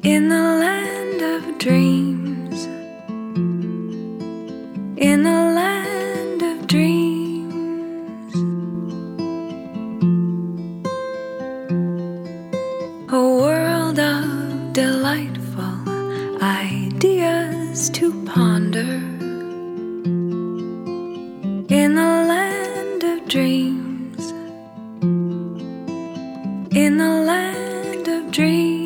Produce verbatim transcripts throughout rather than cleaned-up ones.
In the land of dreams, in the land of dreams, a world of delightful ideas to ponder. In the land of dreams, in the land of dreams.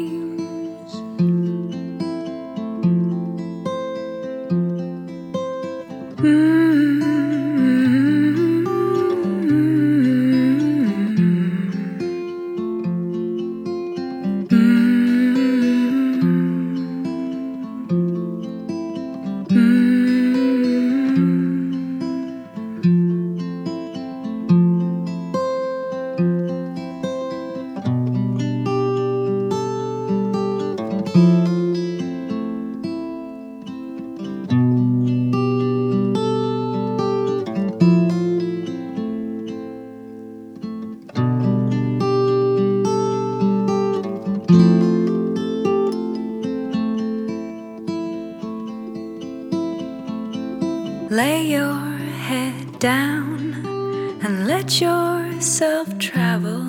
Lay your head down and let yourself travel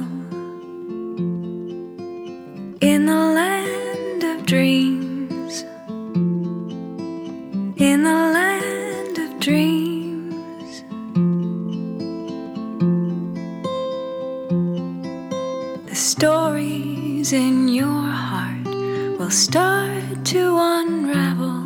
in the land of dreams, in the land of dreams. The stories in your heart will start to unravel